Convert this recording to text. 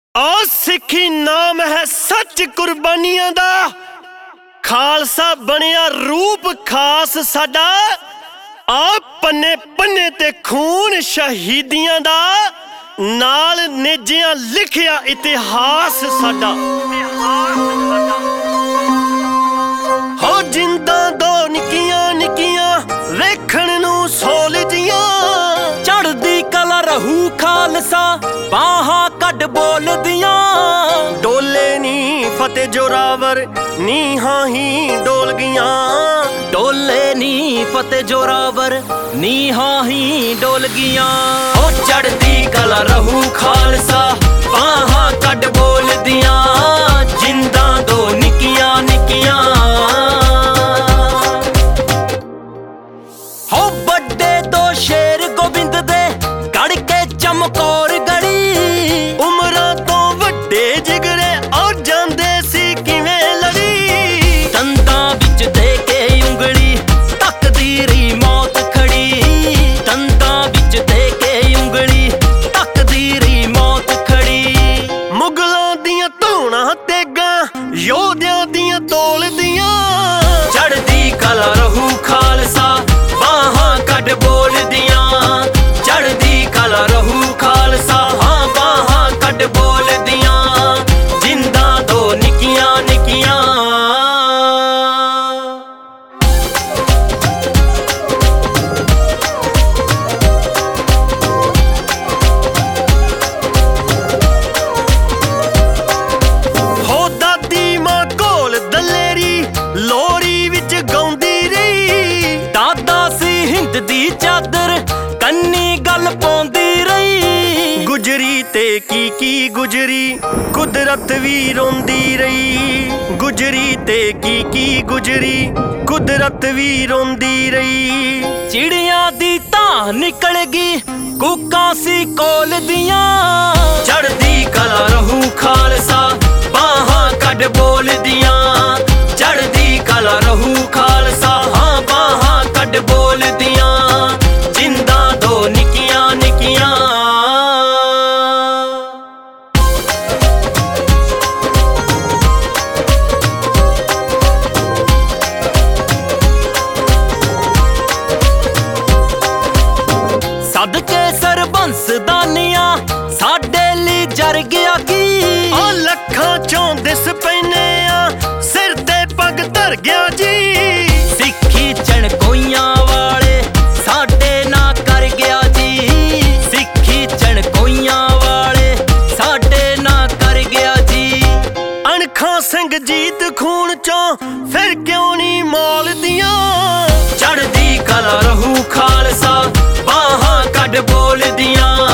ਆ ਸਿੱਖੀ ਨਾਮ ਹੈ ਸੱਚ ਕੁਰਬਾਨੀਆਂ ਦਾ। ਖਾਲਸਾ ਬਣਿਆ ਰੂਪ ਖਾਸ ਸਾਡਾ। ਆ ਪੰਨੇ ਪੰਨੇ ਤੇ ਖੂਨ ਸ਼ਹੀਦੀਆਂ ਦਾ। ਨਾਲ ਨੇਜਿਆਂ ਲਿਖਿਆ ਇਤਿਹਾਸ ਸਾਡਾ। ਹੋ ਜਿੰਦਾਂ ਦੋ ਨਿੱਕੀਆਂ ਨਿੱਕੀਆਂ ਵੇਖਣ ਨੂੰ ਸੋਲਦੀਆਂ। ਚੜ੍ਹਦੀ ਕਲਾ ਰਹੂ ਖਾਲਸਾ ਬਾਹਾਂ ਕੱਢ ਬੋਲਦੀਆਂ। ਡੋਲੇ ਨੀ ਫਤਿਹ ਜੋਰਾਵਰ ਨੀਹਾਂ ਹੀ ਡੋਲ ਗਈਆਂ। ਡੋਲੇ ਨੀ ਫਤਿਹ ਜੋਰਾਵਰ ਨੀਹਾਂ ਹੀ ਡੋਲ ਗਈਆਂ। ਹੋ ਚੜ੍ਹਦੀ ਕਲਾ ਰਹੂ ਖਾਲਸਾ ਬਾਹਾਂ ਕੱਢ ਬੋਲਦੀਆਂ। ਜਿੰਦਾਂ ਦੋ ਨਿੱਕੀਆਂ ਨਿੱਕੀਆਂ। ਹੋ ਵੱਡੇ ਦੋ ਸ਼ੇਰ ਗੋਬਿੰਦ ਦੇ ਗੜ ਕੇ ਚਮਕੌਰ ਗੜੀ। ਉਮਰਾਂ ਤੋਂ ਵੱਡੇ ਜਿਗਰੇ ਆ ਜਾਂਦੇ ਸੀ ਕਿਵੇਂ ਲੜੀ। ਦੰਦਾਂ ਵਿੱਚ ਦੇ ਕੇ ਉਂਗਲੀ ਤਕਦੀਰੀ ਮੌਤ ਖੜੀ। ਦੰਦਾਂ ਵਿੱਚ ਦੇ ਕੇ ਉਂਗਲੀ ਤਕਦੀਰੀ ਮੌਤ ਖੜੀ। ਮੁਗਲਾਂ ਦੀਆਂ ਧੌਣਾਂ ਤੇਗਾਂ ਯੋਧਿਆਂ ਦੀਆਂ ਤੋਲਦੀਆਂ। ਚੜ੍ਹਦੀ ਕਲਾ ਰਹੂ ਖਾਲਸਾ ਬਾਹਾਂ ਕੱਢ ਬੋਲਦੀਆਂ। ਚੜ੍ਹਦੀ ਕਲਾ ਰਹੂ ਖਾਲਸਾ ਹਾਂ ਬਾਹਾਂ ਕੱਢ ਬੋਲਦੀਆਂ। ਜਿੰਦਾਂ ਦੋ ਨਿੱਕੀਆਂ ਨਿੱਕੀਆਂ। ਹੋ ਦਾਦੀ ਮਾਂ ਕੋਲ ਦਲੇਰੀ ਲੋਰੀ ਵਿੱਚ ਗਾਉਂਦੀ ਰਹੀ। ਦਾਦਾ ਸੀ ਹਿੰਦ ਦੀ ਚਾਦਰ ਕੰਨੀ ਗੱਲ ਪਾਉਂਦੀ ਰਹੀ। ਗੁਜਰੀ ਤੇ ਕੀ ਗੁਜਰੀ ਕੁਦਰਤ ਵੀ ਰੋਂਦੀ ਰਹੀ। ਗੁਜਰੀ ਤੇ ਕੀ ਗੁਜਰੀ ਕੁਦਰਤ ਵੀ ਰੋਂਦੀ ਰਹੀ। ਚਿੜੀਆਂ ਦੀ ਤਾਂ ਨਿਕਲ ਗਈ ਕੂਕਾਂ ਸੀ ਕੋਲ ਦੀਆਂ। ਚੜ੍ਹਦੀ ਕਲਾ ਰਹੂ ਖਾਲਸਾ ਬਾਹਾਂ ਕੱਢ ਬੋਲਦੀਆਂ। ਚੜ੍ਹਦੀ ਕਲਾ ਰਹੂ ਖਾਲਸਾ ਹਾਂ ਬਾਹਾਂ ਕੱਢ ਬੋਲਦੀਆਂ। ਜਿੰਦਾਂ ਦੋ ਨਿੱਕੀਆਂ ਨਿੱਕੀਆਂ। ਸਦਕੇ ਸਰਬੰਸ ਦਾਨੀਆਂ ਸਾਡੇ ਲਈ ਜਰ ਗਿਆ ਕੀ। ਆ ਲੱਖਾਂ ਚੋਂ ਦਿਸ ਪੈਨੇ ਆ ਸਿਰ ਤੇ ਪੱਗ ਧਰ ਗਿਆ ਜੀ। ਸਿੱਖੀ ਚਣਕੋਈਆਂ ਵਾਲੇ ਸਾਡੇ ਨਾਲ ਕਰ ਗਿਆ ਜੀ। ਸਿੱਖੀ ਚਣਕੋਈਆਂ ਵਾਲੇ ਸਾਡੇ ਨਾਲ ਕਰ ਗਿਆ ਜੀ। ਅਣਖਾਂ ਸਿੰਘ ਜੀਤ ਖੂਨ ਚੋਂ ਫਿਰ ਕਿਉਂ ਨਹੀਂ ਮੌਲਦੀਆਂ। ਚੜ੍ਹਦੀ ਕਲਾ ਰਹੂ ਖਾਲਸਾ ਬਾਹਾਂ ਕੱਢ ਬੋਲਦੀਆਂ।